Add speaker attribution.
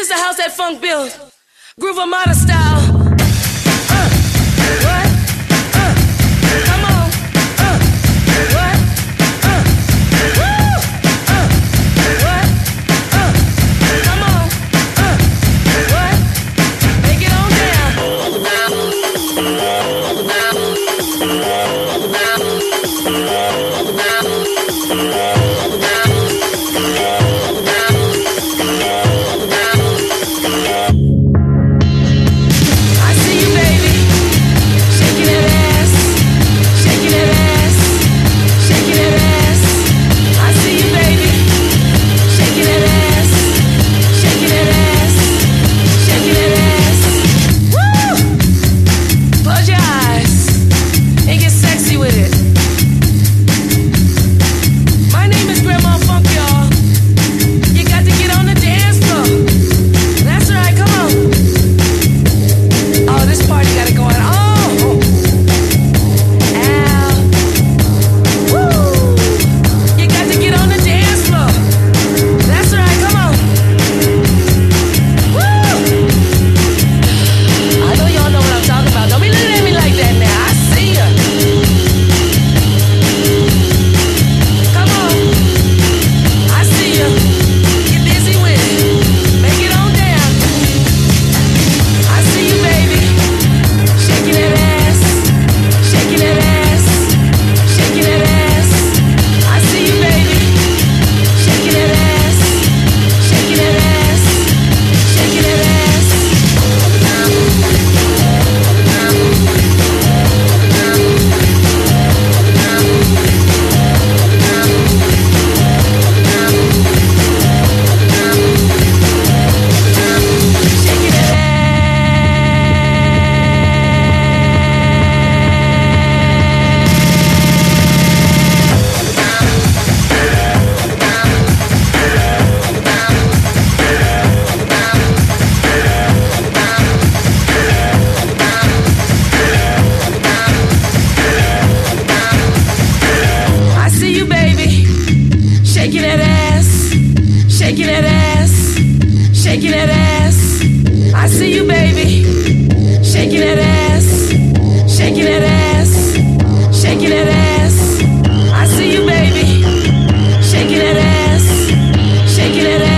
Speaker 1: is the house that funk built. Groove Armada style. What? Come on. What? Woo! What? Come on. What? Make it on I see you, baby, shaking that ass, shaking that ass, shaking that ass. I see you, baby, shaking that ass, shaking that ass, shaking that ass. Woo! Close your eyes and get sexy with it. My name is Grandma Funk, y'all. You got to get on the dance floor. That's right, come on. Oh, this party got it going. Oh, Al. Woo! You got to get on the dance floor. That's right, come on. Woo! I know y'all know what I'm talking about. Don't be looking at me like that now. I see ya. Come on. I see ya. Get busy with it. Make it on down. I see you, baby. Shaking that ass, shaking that ass, shaking that ass. I see you, baby. Shaking that ass, shaking that ass, shaking that ass. Shaking that ass. I see you, baby, shaking that ass, shaking that ass, shaking that ass. I see you, baby, shaking that ass, shaking that ass, shaking that ass. I see you, baby, shaking that ass, shaking that ass.